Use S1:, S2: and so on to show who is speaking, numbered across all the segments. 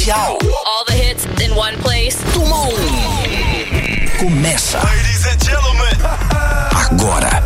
S1: especial.
S2: All the hits in one place.
S1: Tumon. Começa.
S3: Ladies and gentlemen.
S1: Agora.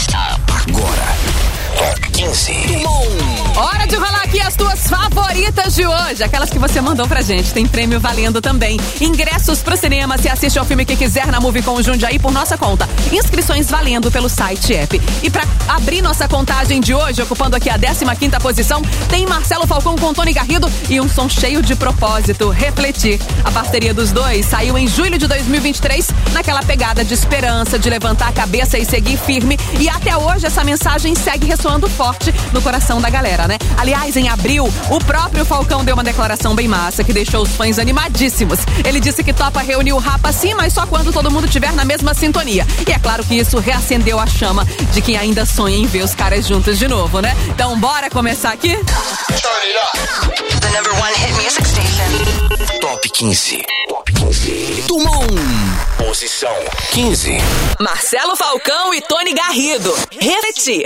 S1: Top 15. Tumon.
S4: Hora de rolar aqui as tuas favoritas de hoje. Aquelas que você mandou pra gente. Tem prêmio valendo também. Ingressos pro cinema. Se assiste ao filme que quiser na Movicon Jundiaí por nossa conta. Inscrições valendo pelo site app. E pra abrir nossa contagem de hoje, ocupando aqui a 15ª posição, tem Marcelo Falcão com Tony Garrido e um som cheio de propósito, Refletir. A parceria dos dois saiu em julho de 2023, naquela pegada de esperança, de levantar a cabeça e seguir firme. E até hoje essa mensagem segue ressoando forte no coração da galera, né? Aliás, em abril, o próprio Falcão deu uma declaração bem massa que deixou os fãs animadíssimos. Ele disse que topa reunir o Rapa sim, mas só quando todo mundo estiver na mesma sintonia. E é claro que isso reacendeu a chama de quem ainda sonha em ver os caras juntos de novo, né? Então bora começar aqui?
S2: The number one hit music station.
S1: Top 15. Tumon. Posição 15.
S4: Marcelo Falcão e Tony Garrido. Refletir.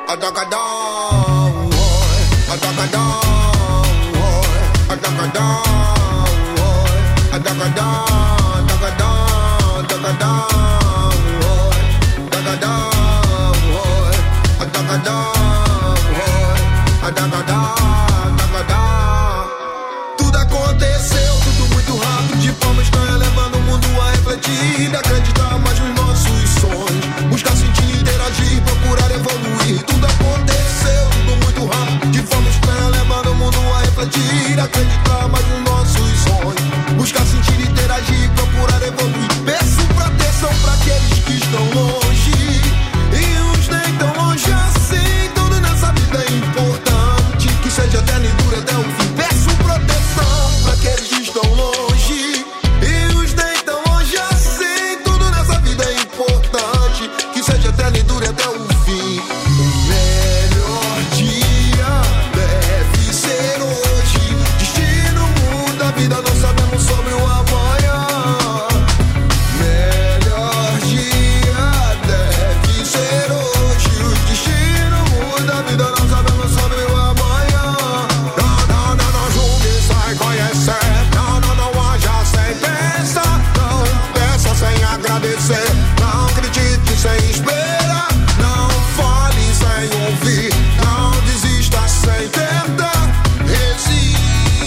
S5: Tudo aconteceu, tudo muito rápido, de forma estranha, levando o mundo a refletir, acreditar mais nos nossos sonhos, buscar sentir, interagir, procurar evoluir. Tudo aconteceu, tudo muito rápido, de forma estranha, levando o mundo a refletir, acreditar mais nos nossos sonhos, buscar sentir, interagir, procurar evoluir. Peço proteção para aqueles que estão longe e os nem tão longe assim. Tudo nessa vida é importante, que seja eterno e dure até o fim. Peço proteção para aqueles que estão longe e os nem tão longe assim. Tudo nessa vida é importante, que seja eterno e dure até o fim. O melhor dia deve ser hoje. Destino muda a vida, não sabemos sobre o amanhã. Melhor dia deve ser hoje. O destino muda a vida, não sabemos sobre o amanhã. Não julgue, sai conhecer. Não haja sem pensar. Não peça sem agradecer. Não acredite sem esperar. Não fale sem ouvir. Não desista sem tentar. Resiste.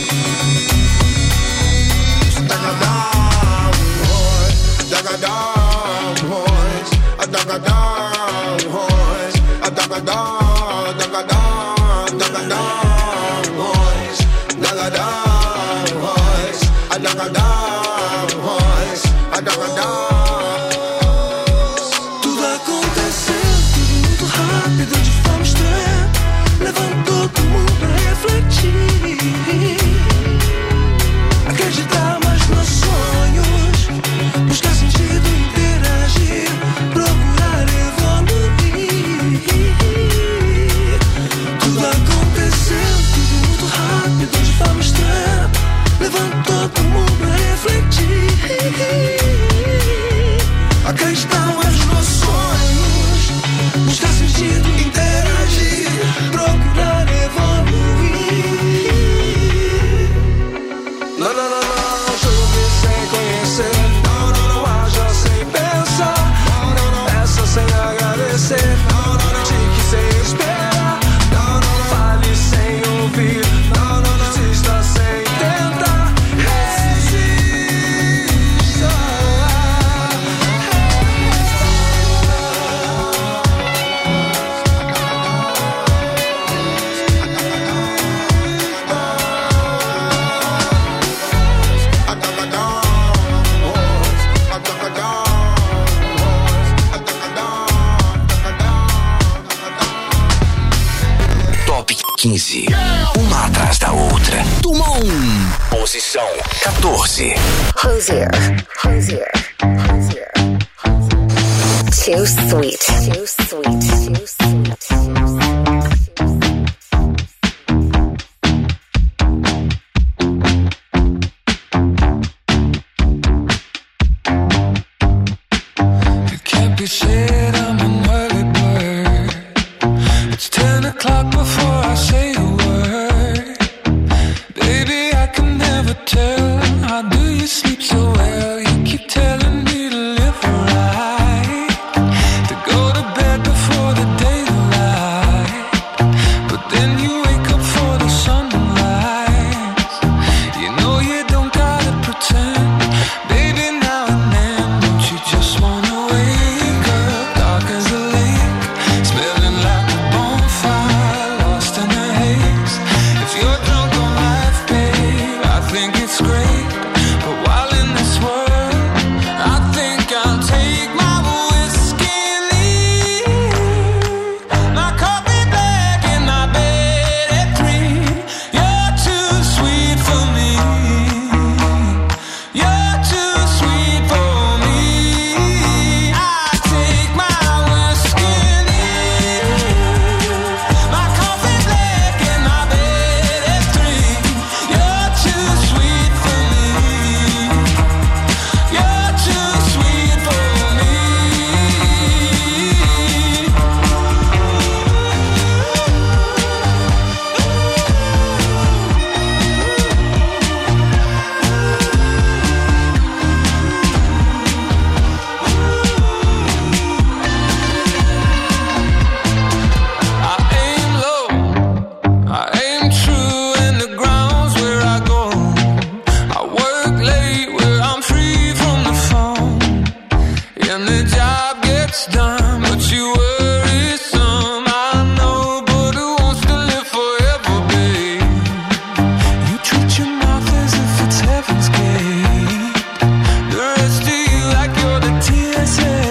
S5: Tudo aconteceu, tudo muito rápido, de forma estranha, levantou todo mundo a refletir, acreditar mais nos sonhos, buscar sentido, interagir, procurar evoluir. Tudo aconteceu, tudo muito rápido, de forma estranha, levantou todo mundo a refletir, acreditar mais nos sonhos, buscar sentido, interagir, procurar evoluir. Não julgue sem conhecer. Não haja sem pensar. Peça sem agradecer. Critique sem esperar. Fale sem ouvir. Não desista sem tentar.
S1: Top 15. Uma atrás da outra. Tumon. Posição 14.
S6: Hozier. Too sweet.
S7: It can't be said I'm an early bird. It's 10 o'clock before I say a word. Baby, I can never never tell. How do you sleep so well? You keep telling me to live right, to go to bed before the daylight, but then you wake up for the sunrise. You know you don't gotta pretend, baby, now and then. Don't you just wanna wake up, dark as a lake, smelling like a bonfire, lost in the haze. If you're drunk on life, babe, I think it's great, but while in this world, I think I'll take my whiskey and leave. My coffee black and my bed at 3. You're too sweet for me. You're too sweet for me. I take my whiskey and leave. My coffee black and my bed at 3. You're too sweet for me. You're too sweet for me. I aim low, I aim true, and the ground's where I go. I work late where I'm free from the phone, and the job gets done, but you worry some. I know, but who wants to live forever, babe? You treat your mouth as if it's heaven's gate. The rest of you like you're the TSA.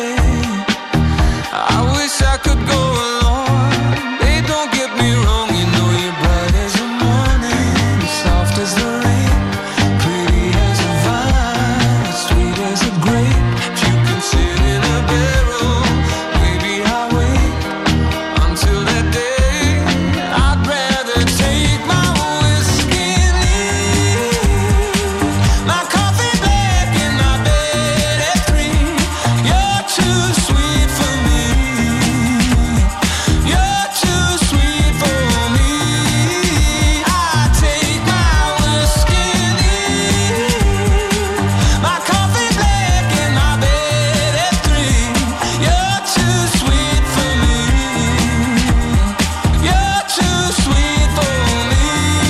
S7: I wish I could go along. Babe, don't get me wrong, you know you're bright as the morning, soft as the rain, pretty as a vine, sweet as a grape. If you can sit in a barrel, maybe I'll wait until that day. I'd rather take my whiskey and leave. My coffee black and my bed at 3. You're too sweet for me. You're too sweet for me. I take my whiskey and leave. My coffee black and my bed at 3. You're too sweet for me. You're too sweet for me.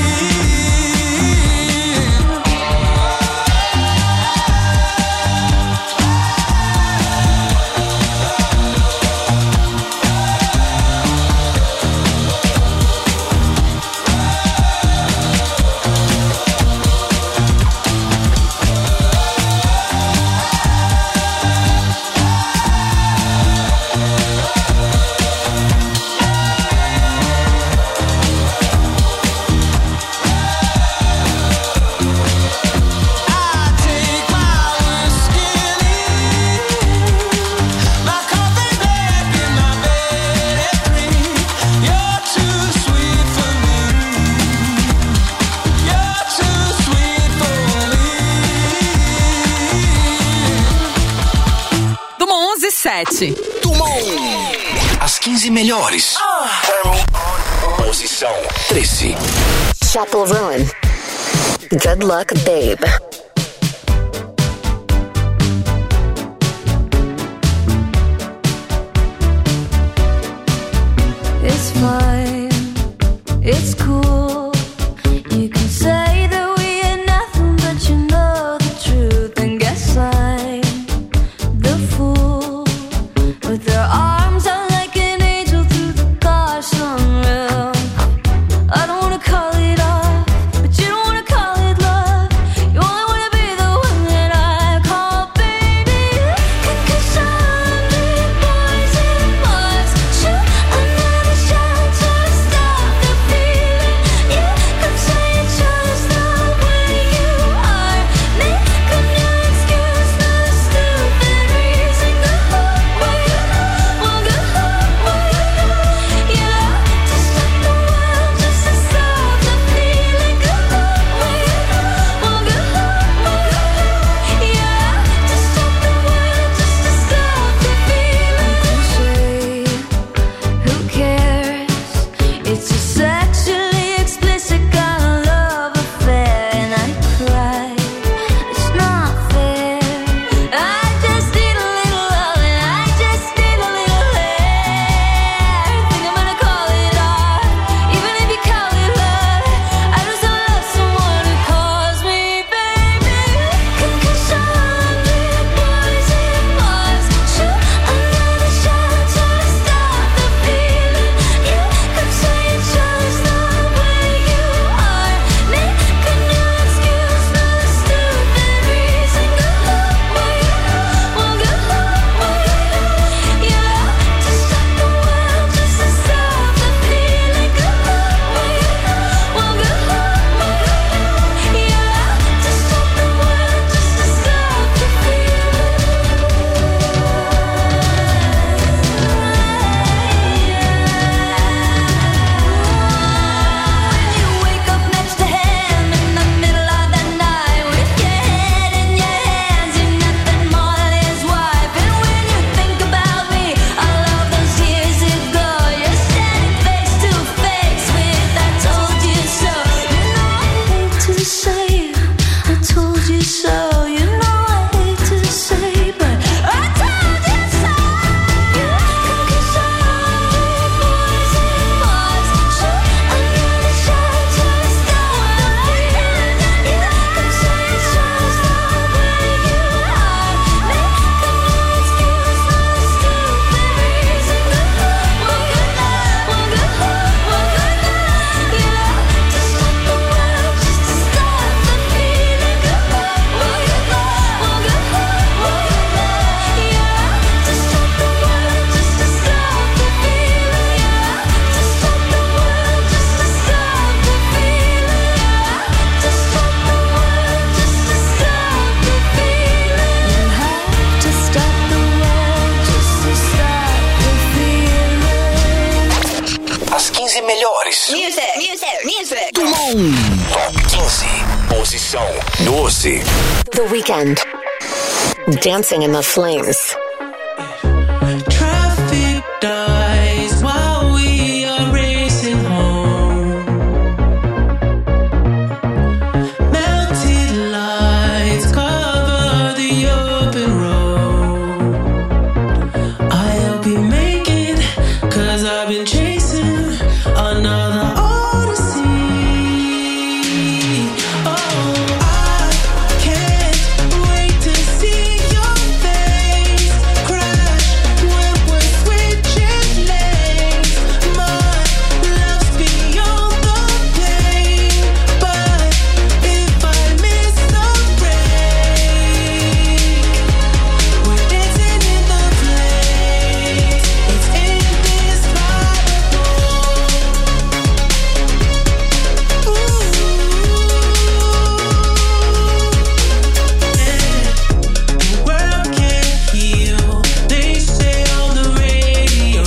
S7: I take my whiskey and leave. My coffee black and my bed at 3. You're too sweet for me. You're too sweet for me.
S4: Dumont 11:07.
S1: As 15 melhores. Posição 13.
S6: Chapel Roan. Good luck, babe.
S3: It's fine, it's cool. You can say that we ain't nothing, but you know the truth. And guess I'm the fool with their arms out like an angel through the car sunroof. I don't wanna call it off, but you don't wanna call it love. You only
S1: 15 melhores. Top 15. Posição 12.
S6: The Weeknd. Dancing in the Flames.
S8: Traffic dies while we are racing home. Melted lights cover the open road. I hope you make it, 'cause I've been chasing another odyssey. Oh, I can't wait to see your face crash when we're switching lanes. My love's beyond the pain, but if I miss the break, we're dancing in the flames. It's indescribable. The world can't heal, they say on the radio.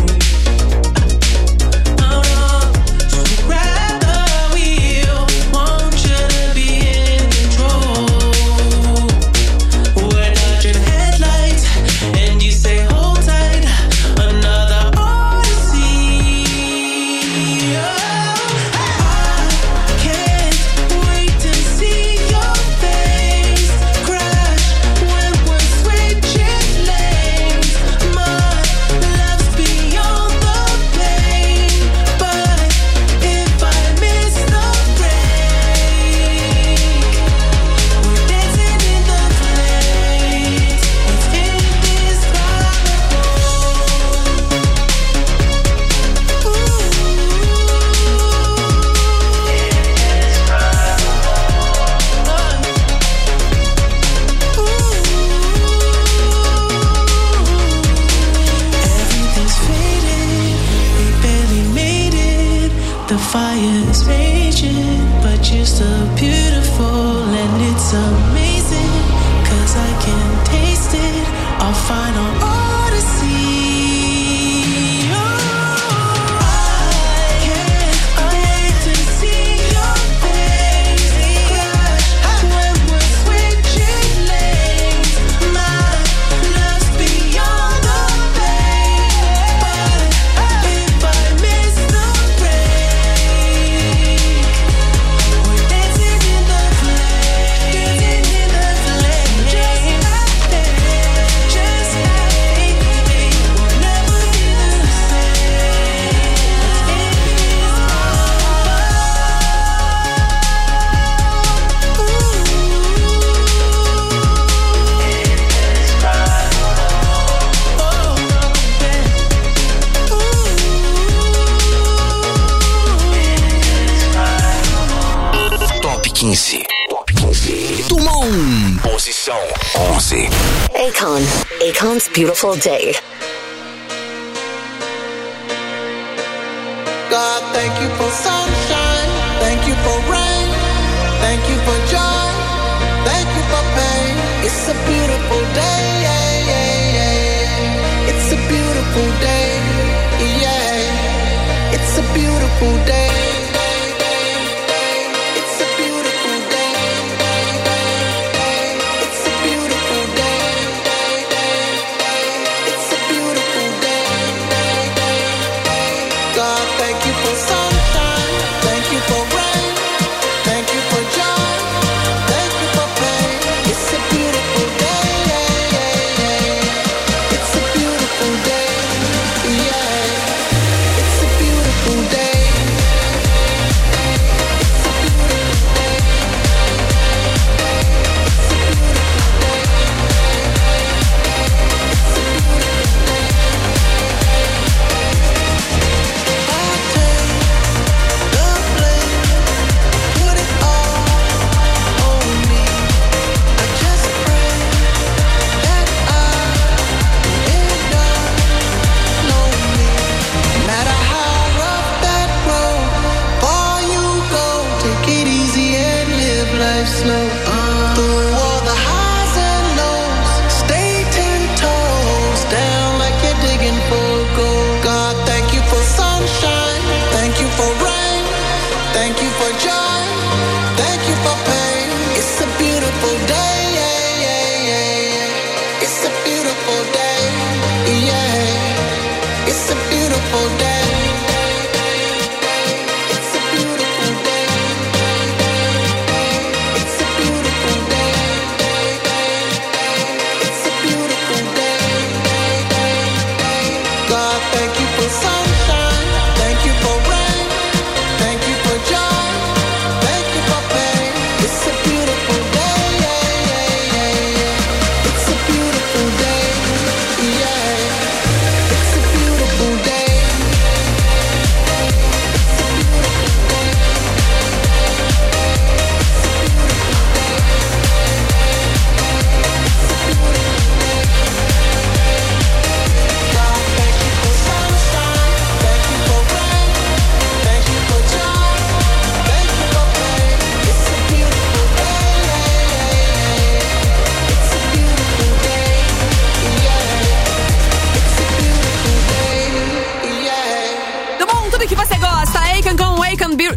S8: Oh no, so grab the wheel, want you to be in control. We're dodging headlights, and you say hold tight, another odyssey. Oh, I can't wait to see your face crash when we're switching lanes. My love's beyond the pain, but if I miss the break, we're dancing in the flames. It's indescribable. Everything's faded, we barely made it. The fire's raging, but you're still beautiful, and it's amazing, 'cause I can taste it, our final odyssey. Oh, I can't wait to see your face crash when we're switching lanes. My love's beyond the pain, but if I miss the break, we're dancing in the flames. Just like that, just like anything, we'll never be the same.
S1: Top 15. Top 15. Dumont. Posição 11.
S6: Akon. Akon's Beautiful Day.
S5: God, thank you for sunshine. Thank you for rain. Thank you for joy. Thank you for pain. It's a beautiful day. It's a beautiful day. Yeah. It's a beautiful day. It's a beautiful day. It's a beautiful day. It's a beautiful day. God, thank you for sunshine. Thank you for rain. Thank you for joy. Thank you for pain. It's a beautiful day. It's a beautiful day. Yeah. It's a beautiful day.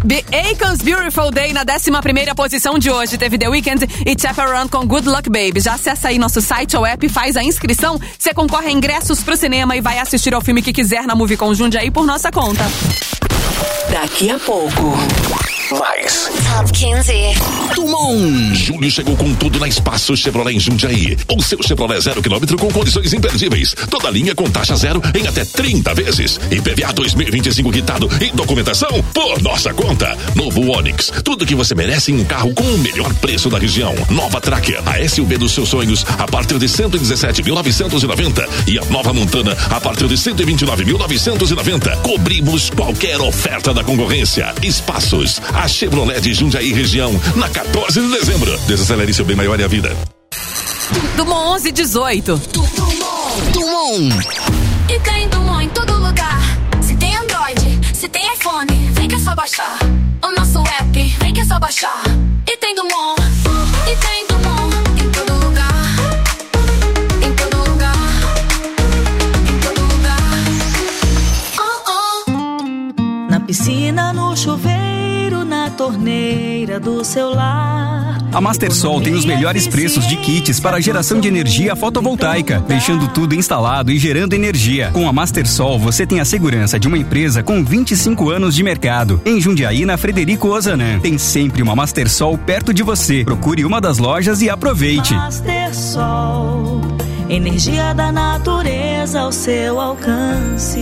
S4: Akon's Beautiful Day na 11ª posição de hoje. Teve The Weeknd e Chaperone com Good Luck Baby. Já acessa aí nosso site ou app, faz a inscrição. Você concorre a ingressos pro cinema e vai assistir ao filme que quiser na Movie com Jundiaí por nossa conta.
S2: Daqui a pouco.
S1: Mais.
S2: Top 15.
S1: Tumon. Júlio chegou com tudo na Espaço Chevrolet em Jundiaí. O seu Chevrolet 0 km com condições imperdíveis. Toda linha com taxa zero em até 30 vezes. IPVA 2025 quitado e documentação por nossa conta. Novo Onix. Tudo que você merece em um carro com o melhor preço da região. Nova Tracker. A SUV dos seus sonhos a partir de 117.990. E a nova Montana a partir de 129.990. Cobrimos qualquer oferta da concorrência. Espaços. A Chevrolet de Jundiaí região, na 14 de dezembro. Desacelere seu bem maior e a vida.
S4: Dumont 1118.
S1: Dumont.
S3: E tem Dumont em todo lugar. Se tem Android, se tem iPhone, vem que é só baixar. O nosso app, vem que é só baixar. E tem Dumont, e tem Dumont em todo lugar. Em todo lugar. Em todo lugar. Oh, oh.
S8: Na piscina, no chuveiro, na torneira do celular.
S9: A Mastersol tem os melhores preços de kits para geração de energia fotovoltaica, deixando tudo instalado e gerando energia. Com a Mastersol, você tem a segurança de uma empresa com 25 anos de mercado. Em Jundiaí, na Frederico Ozanam, tem sempre uma Mastersol perto de você. Procure uma das lojas e aproveite.
S8: Mastersol, energia da natureza ao seu alcance.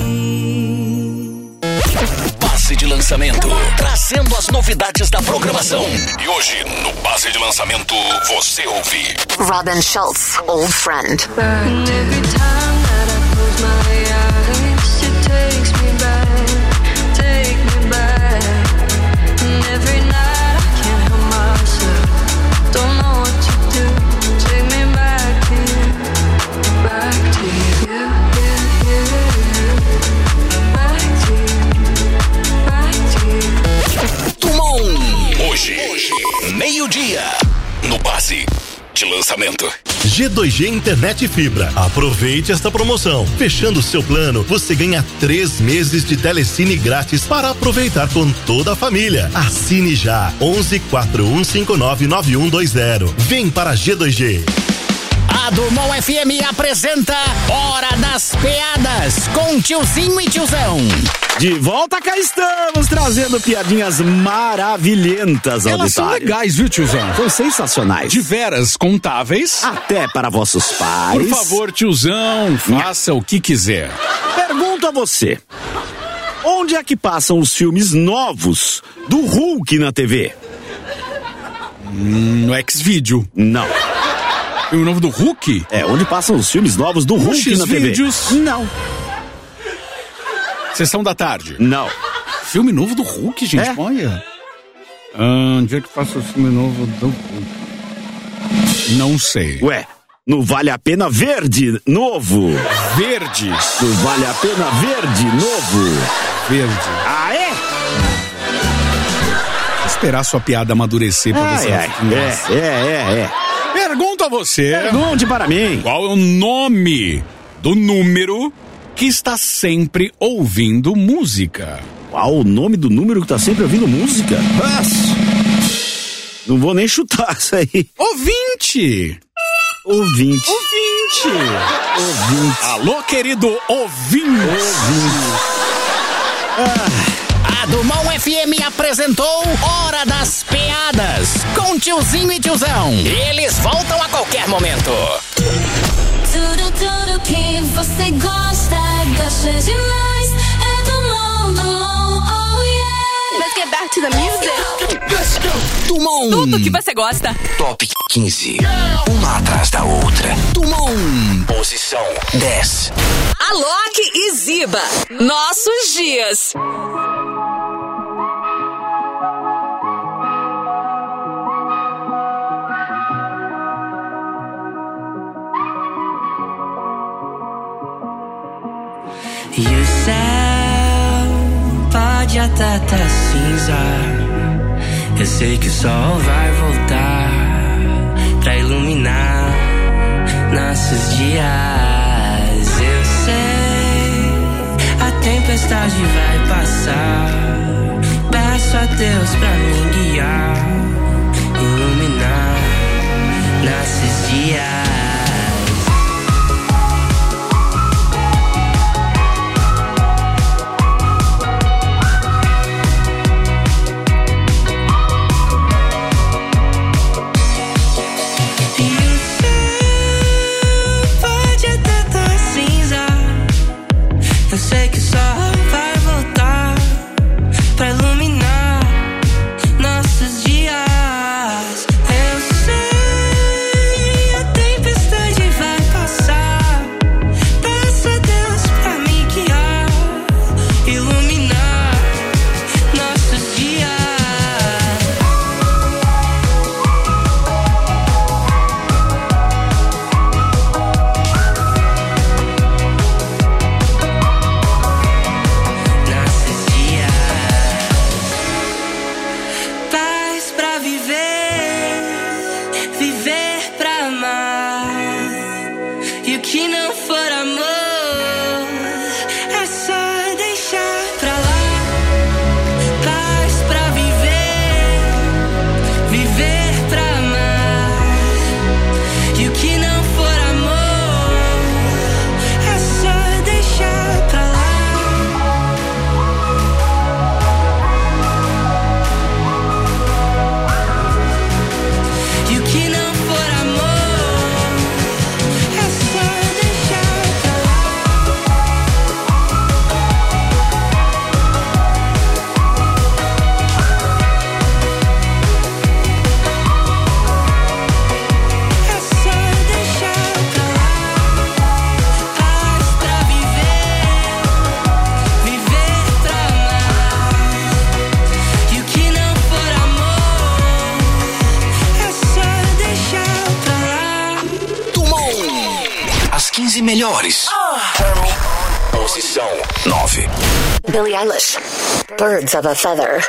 S1: Base de lançamento, trazendo as novidades da programação. E hoje, no Base de Lançamento, você ouve
S6: Robin Schulz, Old Friend.
S3: And every time that I close my eyes, it takes me back, take me back. And every night I can't help myself, don't know what to do. Take me back to you, back to you, back to you, back to you.
S1: Tumon. Hoje, meio-dia, no Base de Lançamento.
S10: G2G Internet e Fibra. Aproveite esta promoção. Fechando seu plano, você ganha 3 meses de telecine grátis para aproveitar com toda a família. Assine já. 11 4159 9120. Vem para G2G.
S11: A Dumont FM apresenta Hora das Piadas com Tiozinho e Tiozão.
S12: De volta cá estamos, trazendo piadinhas maravilhentas ao
S13: Elas são legais, viu, tiozão?
S12: São sensacionais.
S13: De veras, contáveis.
S12: Até para vossos pais.
S13: Por favor, tiozão, faça o que quiser.
S12: Pergunto a você. Onde é que passam os filmes novos do Hulk na TV?
S13: No Xvideo.
S12: Não.
S13: Filme novo do Hulk?
S12: É, onde passam os filmes novos do Hulk na TV?
S13: Não. Sessão da tarde?
S12: Não.
S13: Filme novo do Hulk, gente?
S12: É.
S13: Olha. Onde é que passa o filme novo do Hulk? Não sei.
S12: Ué, no Vale a Pena Verde Novo.
S13: Verde?
S12: No Vale a Pena Verde Novo.
S13: Verde.
S12: Ah, é?
S13: Vou esperar sua piada amadurecer pra ver se ela fica engraçada.
S12: É.
S13: Pergunto a você.
S12: Pergunte para mim.
S13: Qual é o nome do número que está sempre ouvindo música?
S12: Qual o nome do número que está sempre ouvindo música? Não vou nem chutar isso aí.
S13: Ouvinte. Alô, querido ouvinte.
S11: A Dumont FM apresentou Hora das Piadas com Tiozinho e Tiozão. Eles voltam a qualquer momento.
S3: Tudo que você gosta demais. É Dumont, oh yeah. Let's get back to the music.
S1: Let's go. Dumont.
S4: Tudo que você gosta.
S1: Top 15. Uma atrás da outra. Dumont. Posição 10.
S4: Alok e Ziba. Nossos dias.
S8: E o céu pode até tá cinza. Eu sei que o sol vai voltar pra iluminar nossos dias. Eu sei, a tempestade vai passar. Peço a Deus
S11: melhores. Posição 9.
S6: Billie Eilish, Birds of a Feather.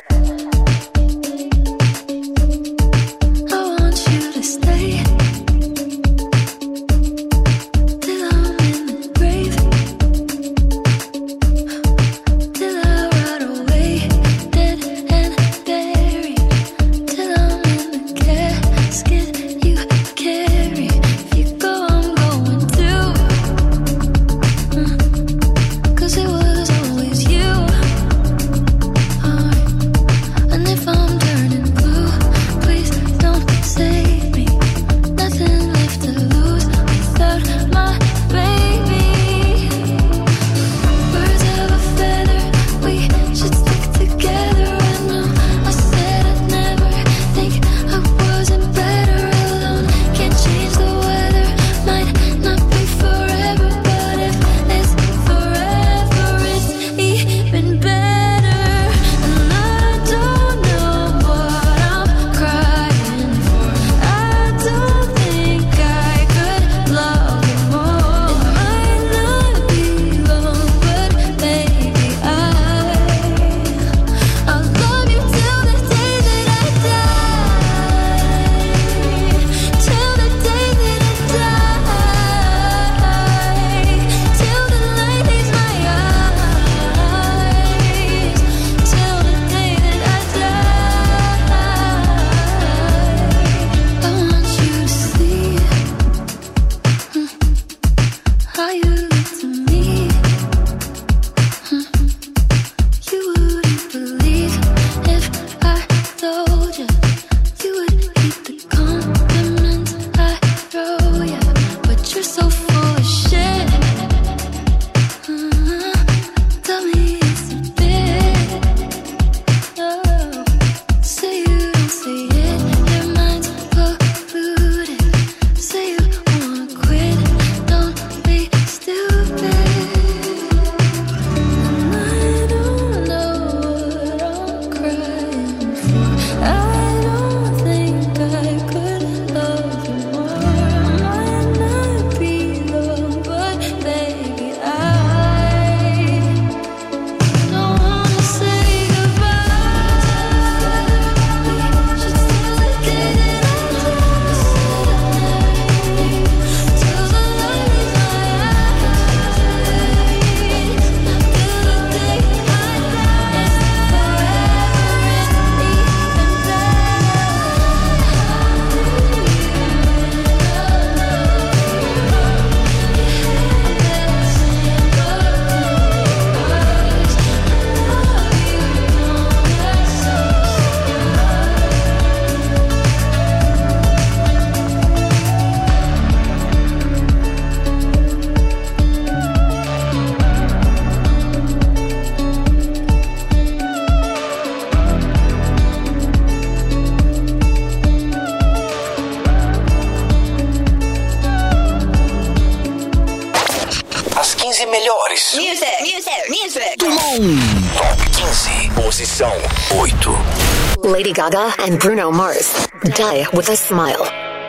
S11: Posição 8.
S6: Lady Gaga and Bruno Mars, Die with a Smile.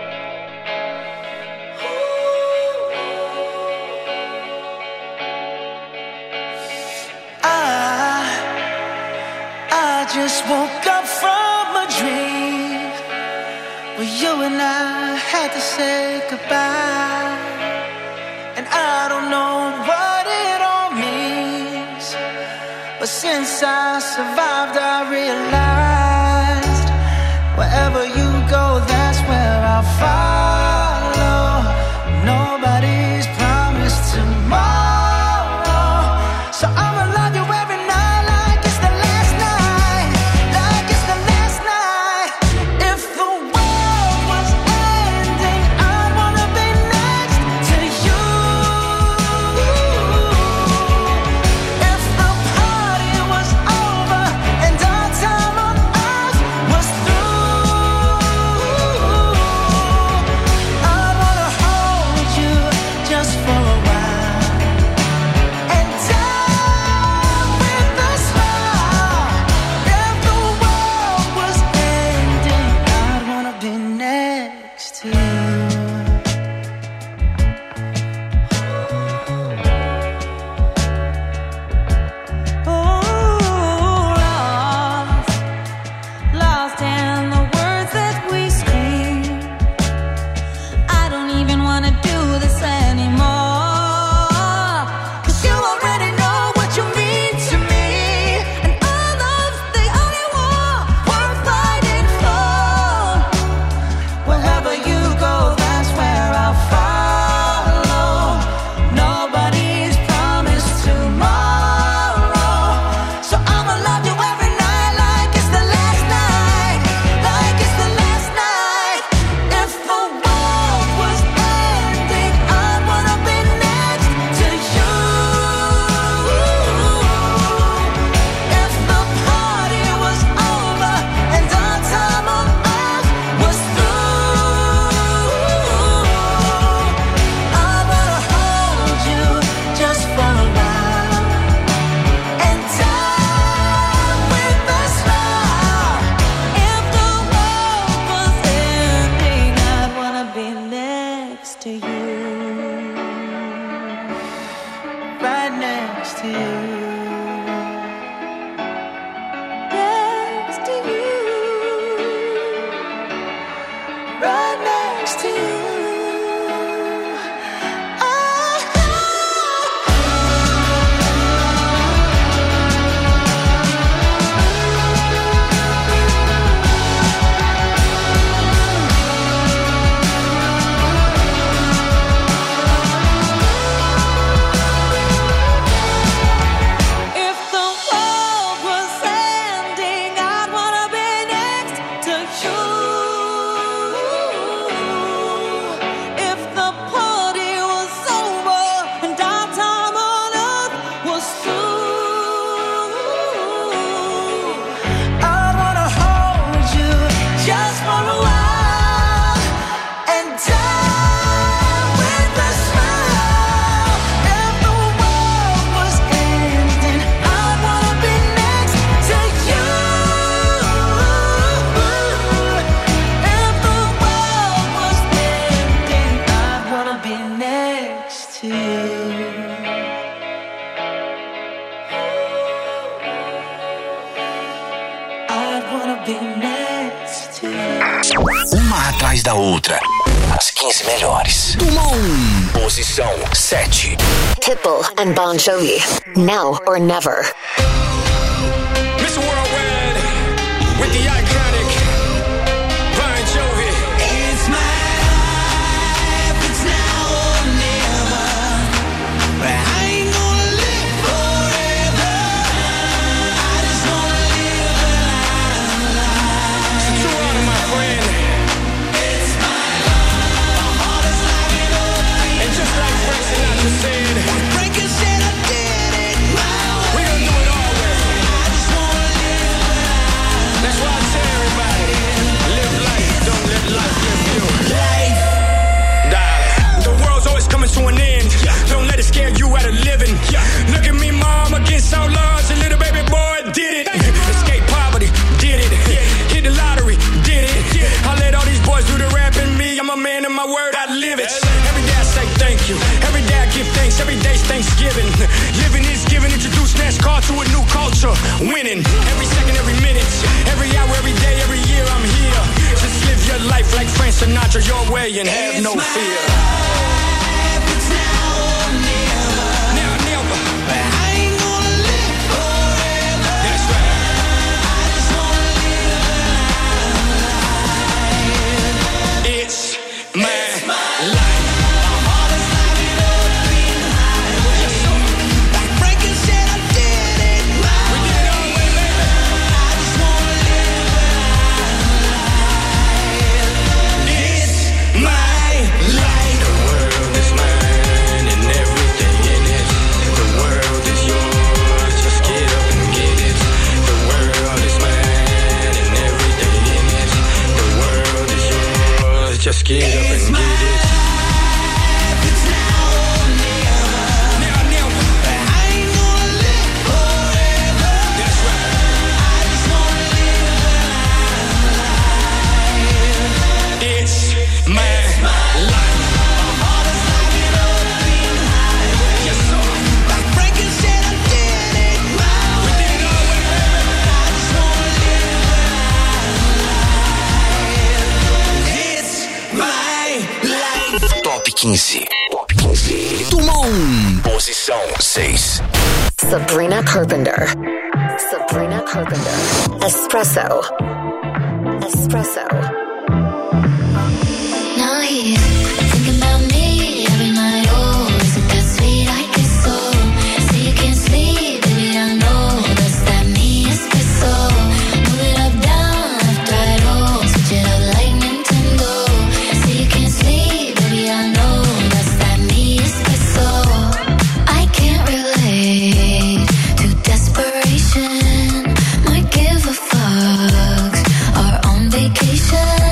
S14: I just woke up from a dream where you and I had to say goodbye, and I don't know what it all means, but since I survived I realized wherever you go, that's where I'll follow. Nobody's promised tomorrow, so I'ma love you every night like it's the last night, like it's the last night. If the world was ending, I wanna be next to you. If the party was over and our time on earth was through, next to you.
S11: Uma atrás da outra. As 15 melhores. Dumont. Posição 7.
S6: Pitbull and Bon Jovi. Now or never.
S7: Mr. Worldwide with the iconic Bon Jovi. It's my life, it's now or never. But I ain't gonna live forever. I just wanna live a life. So true honor, my friend. It's my life. My heart is like an open. And just like Frank Sinatra said, Frank said I did it my way. We gonna do it all way. I just wanna live a life. That's why I tell everybody, live life, don't let life live you. Life, darling. The world's always coming to an end. Don't let it scare you out of living. Look at me, mom, against all odds. A little baby boy did it. Escape poverty, did it. Hit the lottery, did it. I let all these boys do the rap and me. I'm a man of my word, I live it. Every day I say thank you. Every day I give thanks. Every day's Thanksgiving. Living is giving. Introduce NASCAR to a new culture. Winning every second, every minute, every hour, every day, every year. I'm here. Just live your life like Frank Sinatra, your way, and have no fear. It's now or never. Now or never. But I ain't gonna live forever. That's right. I just wanna live a life. It's my life. My heart is like an open highway. Yes, sir. Like Frankie said, I did it my way. We did it all way, baby. I just wanna live a life. It's my life. The world is mine and everything in it. The world is yours. Just get up and get it. The world is mine and everything in it. The world is yours. Just get up and get it. It's now or never. Now or never. But I ain't gonna live forever. That's right. I just wanna live a life. It's my life. My heart is like an open highway. Yes, sir. Like Frankie said, I did it my way. We did it all way, baby. I just wanna live a life. It's my life.
S11: Top 15. Top 15. Dumont. Posição 6.
S6: Sabrina Carpenter. Sabrina Carpenter. Espresso. Espresso.
S3: Now he's thinking about me every night. Oh, is it that sweet? I guess so. Say you can't sleep, baby, I know that's that me espresso. Move it up, down, left, right, oh, switch it up like Nintendo. Say you can't sleep, baby, I know that's that me espresso. I can't relate to desperation. Might give a fuck. Are on vacation.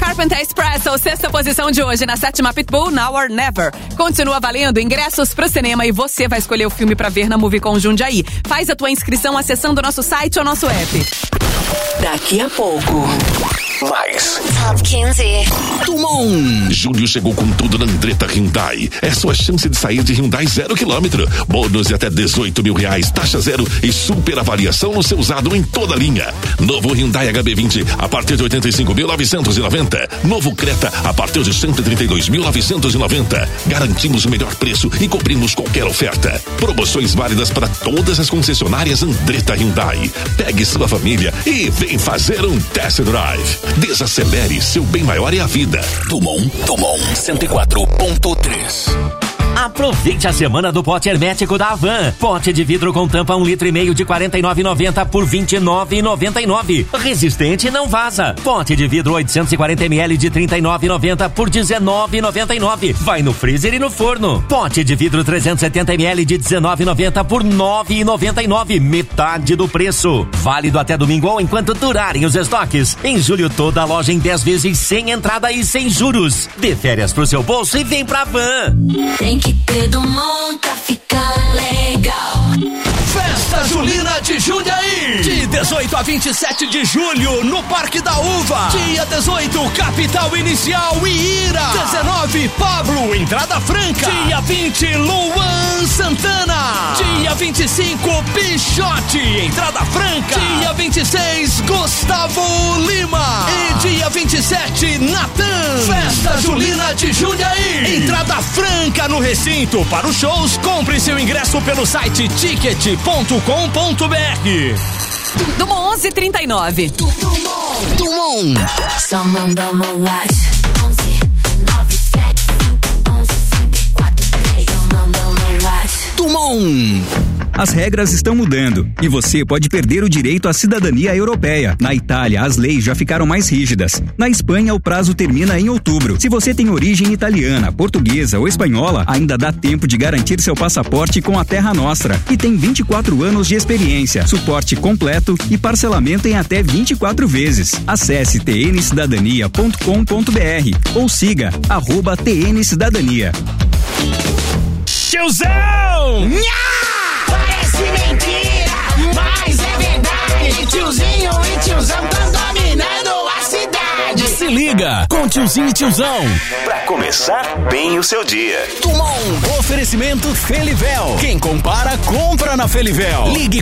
S4: Carpenter Expresso, sexta posição de hoje. Na sétima, Pitbull, Now or Never. Continua valendo ingressos pro cinema e você vai escolher o filme pra ver na Movicon Jundiaí. Faz a tua inscrição acessando o nosso site ou nosso app.
S2: Daqui a pouco.
S1: Mais.
S2: Top 15.
S1: Dumont. Julho chegou com tudo na Andretta Hyundai. É sua chance de sair de Hyundai 0 km. Bônus de até 18 mil reais, taxa zero e super avaliação no seu usado em toda a linha. Novo Hyundai HB20 a partir de 85.990. Novo Creta a partir de 132.990. Garantimos o melhor preço e cobrimos qualquer oferta. Promoções válidas para todas as concessionárias Andretta Hyundai. Pegue sua família e vem fazer um test drive. Desacelere, seu bem maior é a vida.
S15: Dumont 104.3. Aproveite a semana do pote hermético da Havan. Pote de vidro com tampa 1,5 litro de R$ 49,90 por R$ 29,99. Resistente, não vaza. Pote de vidro 840 ml de R$ 39,90 por R$ 19,99. Vai no freezer e no forno. Pote de vidro 370 ml de R$ 19,90 por R$ 9,99. Metade do preço. Válido até domingo ou enquanto durarem os estoques. Em julho, toda a loja em 10 vezes sem entrada e sem juros. Dê férias pro seu bolso e vem pra Havan.
S3: Tem que ter Dumont pra ficar legal.
S16: Festa Julina de Jundiaí, de 18 a 27 de julho, no Parque da Uva. Dia 18, Capital Inicial e Ira. 19, Pablo, entrada franca. Dia 20, Luan Santana. Dia 25, Pichote, entrada franca. Dia 26, Gustavo Lima. E dia 27, Natan. Festa Julina de Jundiaí, entrada franca no recinto. Para os shows, compre seu ingresso pelo site ticket.com.br.
S4: Dumont 1139.
S3: Dumont. Someone dá uma watch.
S9: Dumont. As regras estão mudando e você pode perder o direito à cidadania europeia. Na Itália, as leis já ficaram mais rígidas. Na Espanha, o prazo termina em outubro. Se você tem origem italiana, portuguesa ou espanhola, ainda dá tempo de garantir seu passaporte com a Terra Nostra e tem 24 anos de experiência, suporte completo e parcelamento em até 24 vezes. Acesse tncidadania.com.br ou siga @tncidadania.
S16: Tiozão!
S11: Parece mentira, mas é verdade. Tiozinho e tiozão tão dominando a cidade.
S16: Se liga com Tiozinho e Tiozão.
S1: Pra começar bem o seu dia.
S16: Dumont. Oferecimento Felivel. Quem compara, compra na Felivel. Ligue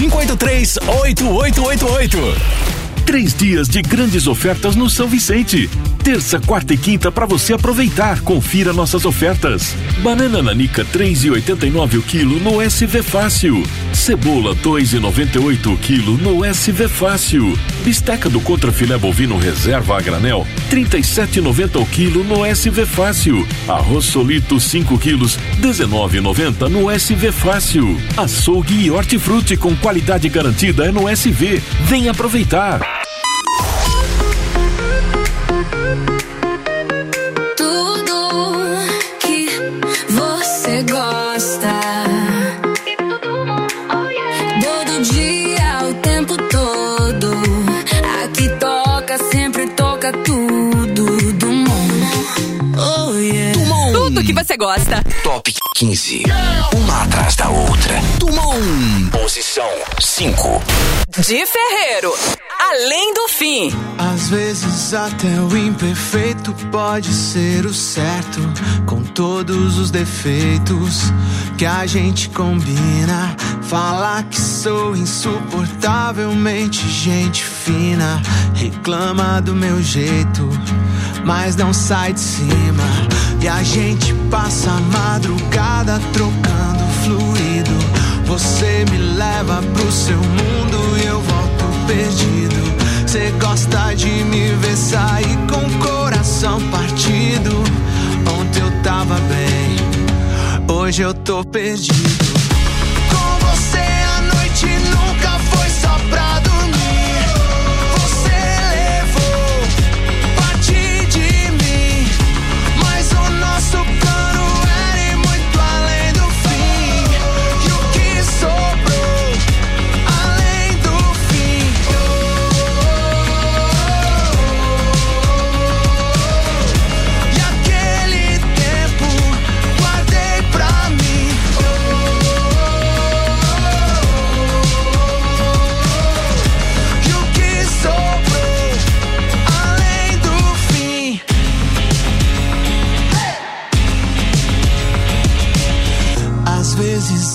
S16: 4583-8888.
S17: 3 dias de grandes ofertas no São Vicente. Terça, quarta e quinta para você aproveitar. Confira nossas ofertas. Banana nanica 3,89 o quilo no SV Fácil. Cebola 2,98 o quilo no SV Fácil. Bisteca do contrafilé bovino reserva a granel 37,90 o quilo no SV Fácil. Arroz solito 5 quilos 19,90 no SV Fácil. Açougue e hortifruti com qualidade garantida é no SV. Vem aproveitar.
S3: Tudo que você gosta. Todo dia, o tempo todo. Aqui toca, sempre toca tudo. Dumont. Oh yeah.
S4: Dumont. Tudo que você gosta.
S15: Top 15. Uma atrás da outra.
S9: Dumont.
S15: Posição 5.
S4: De Ferreiro. Além do fim.
S14: Às vezes até o imperfeito pode ser o certo, com todos os defeitos que a gente combina. Falar que sou insuportavelmente gente fina, reclama do meu jeito, mas não sai de cima. E a gente passa a madrugada trocando fluido. Você me leva pro seu mundo e eu volto perdido. Cê gosta de me ver sair com o coração partido. Ontem eu tava bem, hoje eu tô perdido. Com você a noite nunca foi só pra dormir. Você levou parte de mim, mas o nosso plano era ir muito além do fim. E o que sobrou além do fim?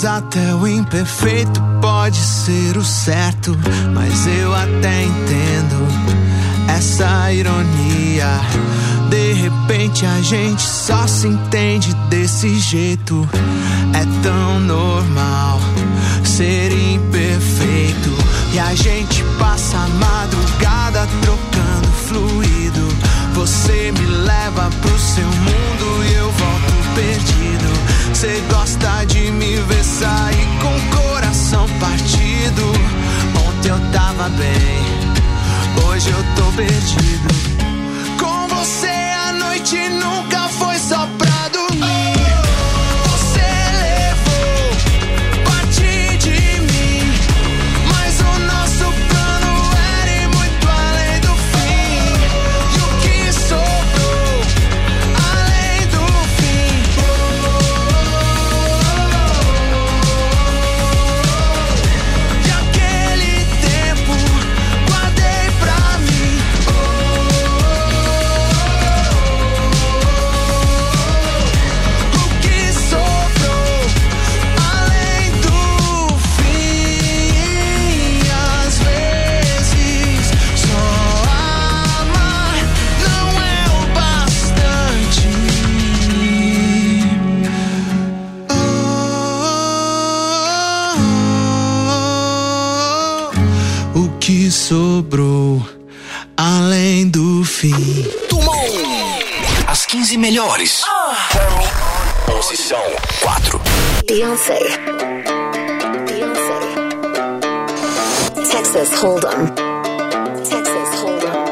S14: vezes até o imperfeito pode ser o certo, mas eu até entendo essa ironia. De repente a gente só se entende desse jeito. É tão normal ser imperfeito, e a gente passa a madrugada trocando fluido. Você me leva pro seu mundo e eu volto perdido. Você gosta de me ver sair com o coração partido. Ontem eu tava bem, hoje eu tô perdido. Com você a noite nunca foi só pra dormir. Você levou parte de mim, mas o nosso plano era ir muito além do fim. E o que sobrou além do fim? E aquele tempo guardei pra mim. O que sobrou além do fim? Às vezes só amar não é o bastante. O que sobrou além do fim?
S16: As 15 melhores. Posição 4.
S6: Beyoncé. Texas Hold'em. Texas Hold'em.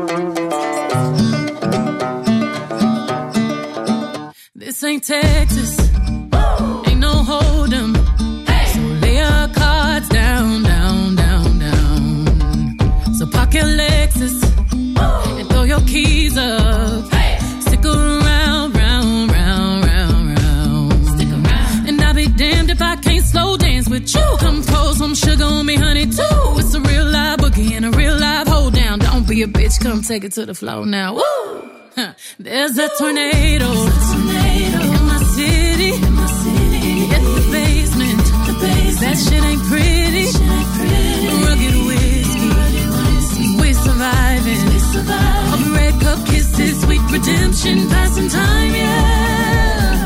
S18: This ain't Texas. Ain't no hold'em. So lay your cards down, down, down, down. So park your Lexus and throw your keys up. Stick around, round, round, round, round. Stick around. And I'll be damned if I can't slow dance with you. Come pour some sugar on me, honey, too. It's a real live boogie and a real live hold down. Don't be a bitch, come take it to the floor now. Woo! Huh. There's a tornado in my city. At the basement. That shit ain't pretty. Rugged whiskey. We're surviving. Of red cup kisses, sweet redemption, passing time, yeah.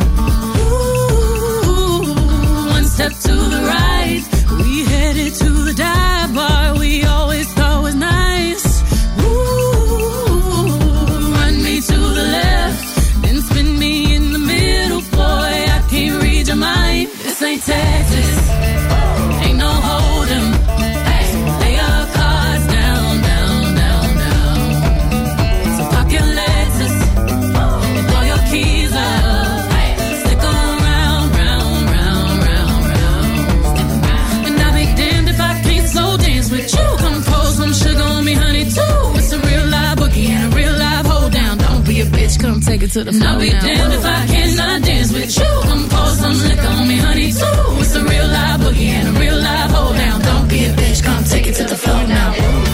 S18: Ooh, one step to the right, we headed to the dive bar we always thought was nice. Ooh, run me to the left, then spin me in the middle, boy, I can't read your mind. This ain't Texas, ain't no hold'em. Lay your cards down, down, down, down. So park your Lexus and throw your keys up. Stick around, round, round, round, round. And I'll be damned if I can't slow dance with you. Come pour some sugar on me, honey, too. It's a real live boogie and a real live hold down. Don't be a bitch, come take it to the floor. I'll be damned if I cannot dance with you. Come pour some liquor on me, honey, too. It's a real live boogie and a real live hold down. Don't be a bitch, come take it to the floor now.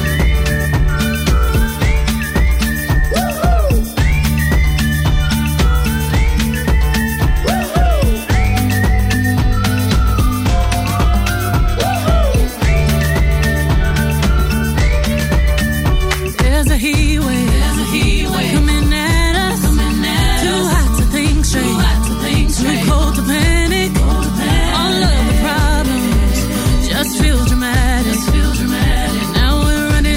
S18: There's a heat wave coming at us. Too hot to think straight, too cold to panic. All of the problems just feel dramatic. Now we're running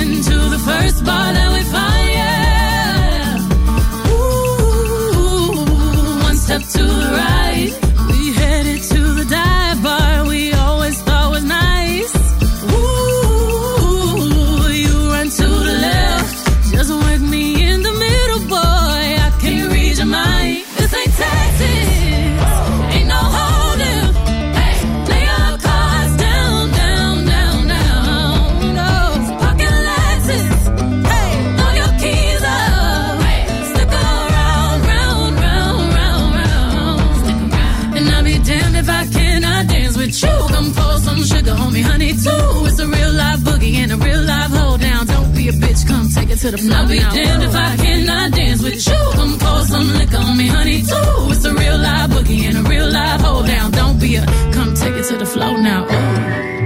S18: to the floor. I'll be damned if I cannot dance with you. Come pour some liquor on me, honey, too. It's a real live boogie and a real live hold down. Don't be a, come take it to the floor now. Ooh.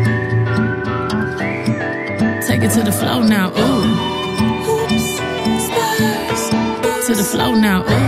S18: Take it to the floor now. Ooh. Hoops, spurs, to the floor now. Ooh.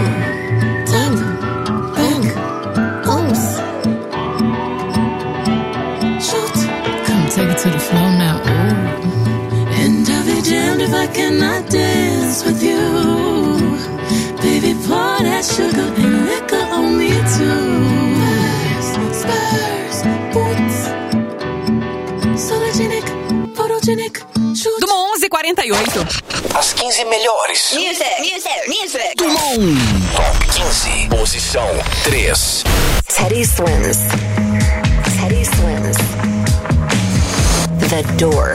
S18: Take it to the floor now, ooh. And I'll be damned if I cannot dance with you. Baby, pour that sugar and liquor on me too. Spurs, boots, sologenic, photogenic, shoot.
S4: Dumont 11:48.
S11: As 15 melhores.
S2: Music.
S11: Dumont. Top 15. Posição 3.
S6: Teddy Swims. The Door.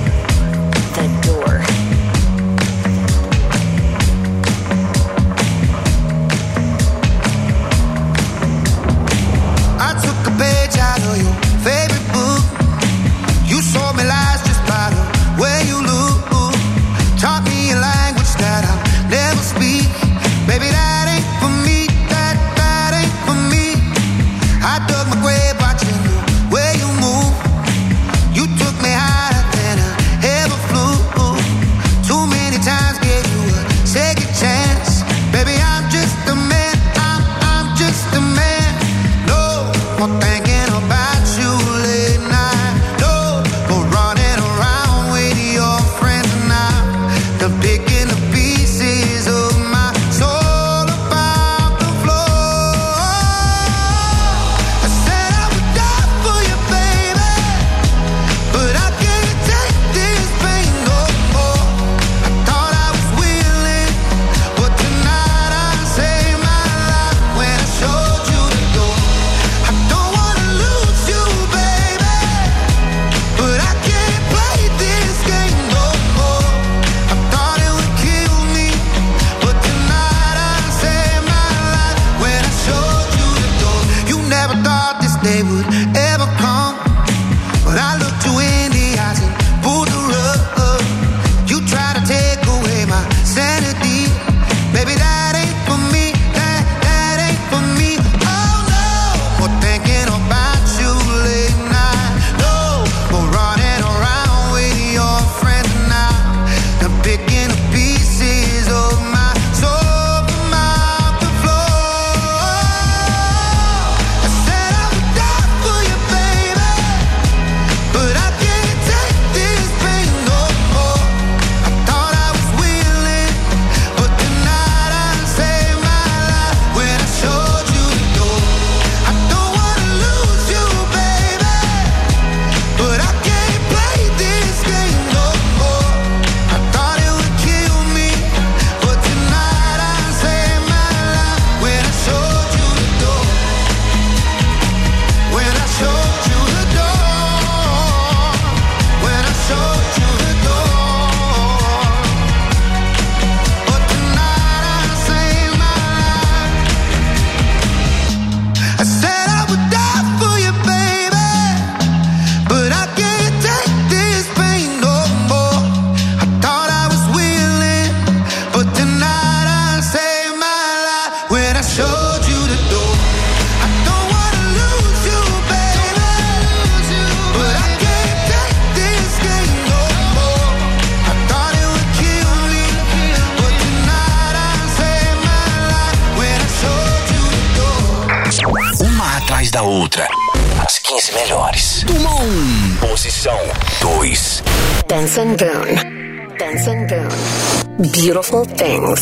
S5: I took a page out of your favorite book. You saw me lies just by the way you look. Taught me a language that I'll never speak. Baby, that ain't for me. That ain't for me. I dug my grave watching the way you move. You took me higher than I ever flew. Too many times gave you a second chance. Baby, I'm just a man. I'm just a man. No more thinking about you late night. No more running around with your friends and I'm picking the pieces of my soul about the floor. I said I would die for you, baby, but I can't take this pain no more. I thought I was willing, but tonight I saved my life when I showed you the door. I don't wanna lose you, baby, but I can't play this game no more. I thought it would kill me, but tonight I saved my life when I showed you the door. You never thought this day would ever come, but I looked you in the eyes and pulled the rug. You try to take away my sanity. Baby, that ain't for me. That ain't for me. Oh no, more thinking about you late night. No more running around with your friends now. I'm picking the pieces of my soul from out the floor. I said I would die for you, baby, but I can't take this pain no more. I thought I was willing, but tonight I saved my life when I showed you the door. I don't wanna lose you, baby, but I can't play this game no more. I thought it would kill me, but tonight I saved my life when I showed you the door. When I showed you the door. When I showed you the door. But tonight I saved my life. I said I would die for you, baby, but I can't take this pain no more. I thought I was willing, but tonight I saved my life when I showed you the door. I don't wanna lose you, baby, but I can't take this game no more. I thought it would kill me, but tonight I saved my life when I showed you the door.
S11: Uma atrás da outra. As 15 melhores.
S16: Dumont.
S11: Posição 2.
S6: Benson Boone. Beautiful things.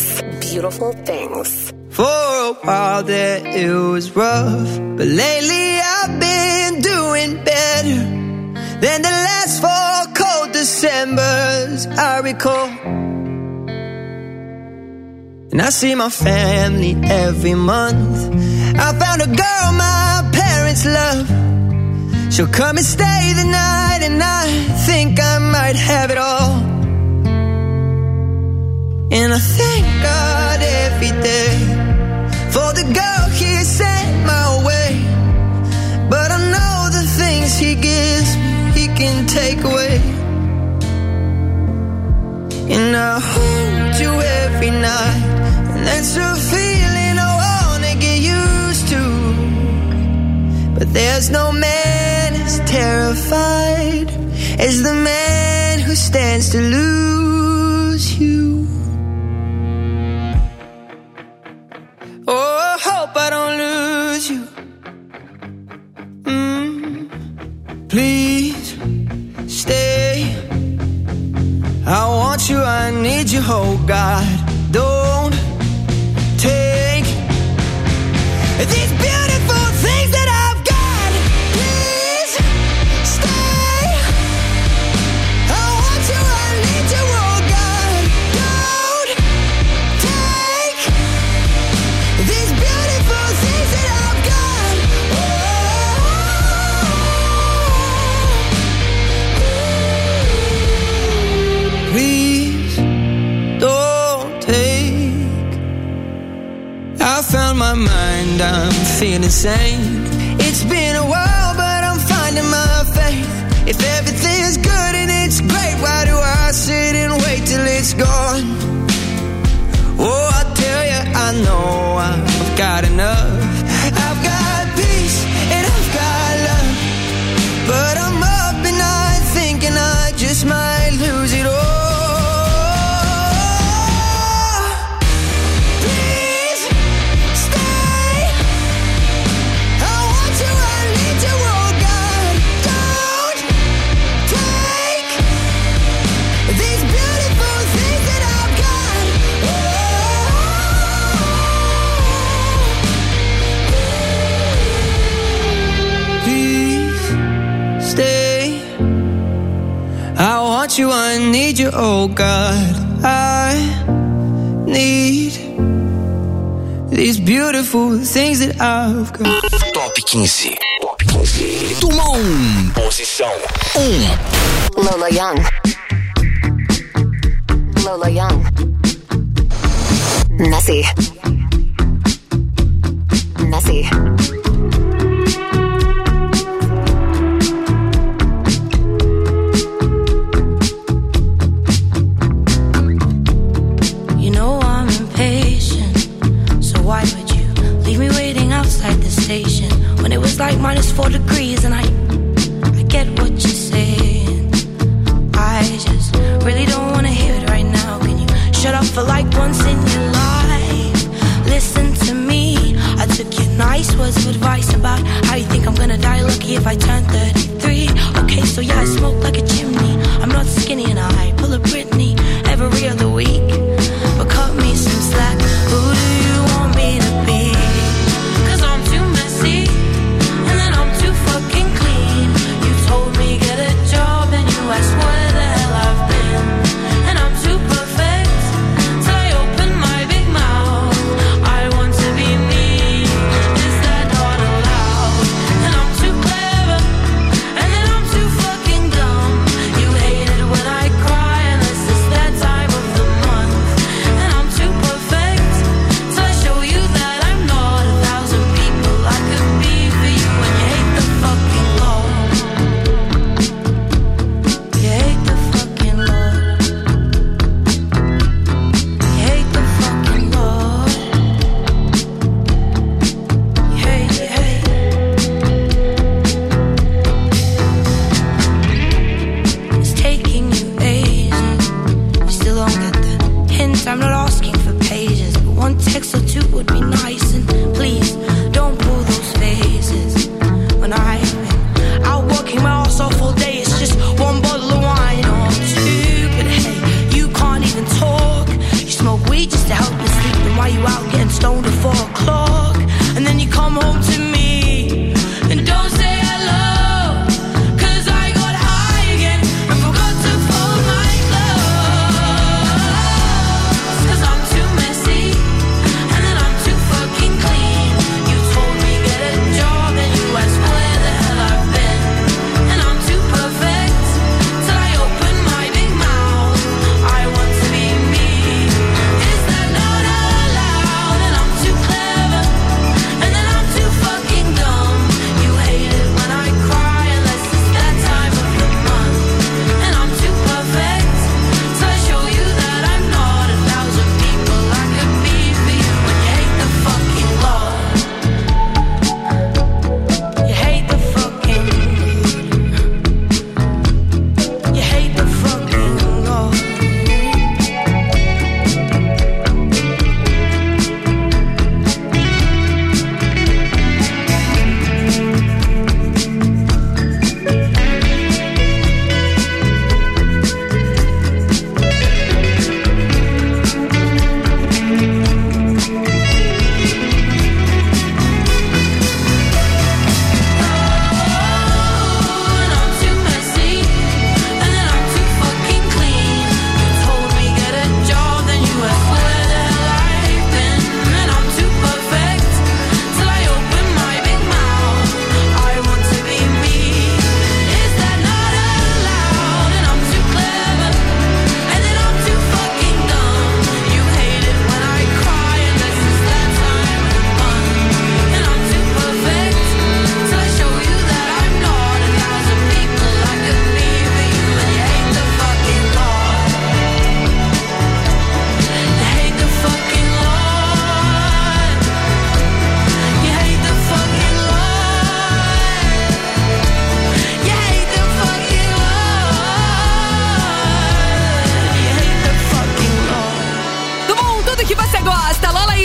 S19: For a while there it was rough, but lately I've been doing better than the last 4 cold Decembers I recall. And I see my family every month. I found a girl my parents love. She'll come and stay the night, and I think I might have it all. And I thank God every day for the girl He sent my way. But I know the things He gives me, He can take away. And I hope There's no man as terrified as the man who stands to lose you. Oh, I hope I don't lose you. Please stay. I want you, I need you, oh God. Don't take these beautiful things that I've got. Please stay. I want you, I need you, oh God. Don't take these beautiful things that I've got. Please don't take. I found my mind, I'm feeling sane. It's been a while, but I'm finding my faith. If everything's good and it's great, why do I sit and wait till it's gone? Oh, I tell you, I know I've got enough. I've got peace and I've got love, but I'm up at night thinking I just might lose it all. I want you, I need you, oh God. I need these beautiful things that I've got.
S11: Top 15. Turma 1. Posição 1.
S6: Lola Young. Lola Young. Messy. Messy.
S18: When it was like -4 degrees, and I get what you're saying. I just really don't wanna hear it right now. Can you shut up for like once in your life? Listen to me. I took your nice words of advice about how you think I'm gonna die lucky if I turn 33. Okay, so yeah, I smoke like a chimney. I'm not skinny and I pull a Britney every other week. But cut me some slack. Who do you want me to be? Ask where the hell I've been, and I'm too perfect till I open my big mouth. I want to be me, is that not allowed? And I'm too clever, and then I'm too fucking dumb. You hate it when I cry, unless it's that time of the month. And I'm too perfect till I show you that I'm not 1,000 people I could be for you. When you hate the fucking law. I'm not asking for pages, but one text or two would be nice. And please, don't pull those faces. When I've been out working my ass off all day, it's just one bottle of wine or two. But hey, you can't even talk. You smoke weed just to help you sleep. And while you out getting stoned at 4 o'clock, and then you come home to me and don't say hello. Clean.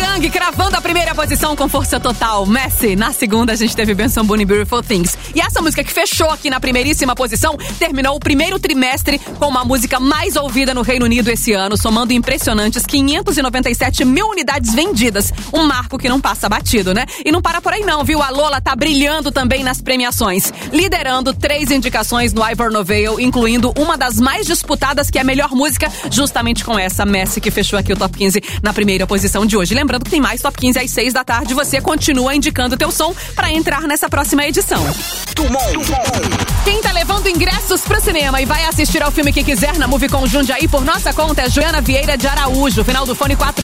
S4: Young cravando a primeira posição com força total. Messi, na segunda a gente teve Benson Boone, Beautiful Things. E essa música que fechou aqui na primeiríssima posição terminou o primeiro trimestre com uma música mais ouvida no Reino Unido esse ano, somando impressionantes 597 mil unidades vendidas. Um marco que não passa batido, né? E não para por aí não, viu? A Lola tá brilhando também nas premiações, liderando 3 indicações no Ivor Novello, incluindo uma das mais disputadas, que é a melhor música, justamente com essa Messi, que fechou aqui o Top 15 na primeira posição de hoje. Lembrando que tem mais Top 15 às 6 da tarde. Você continua indicando o teu som para entrar nessa próxima edição. Quem tá levando ingressos pro cinema e vai assistir ao filme que quiser na Movie com Jundiaí por nossa conta é Joana Vieira de Araújo. Final do fone 4.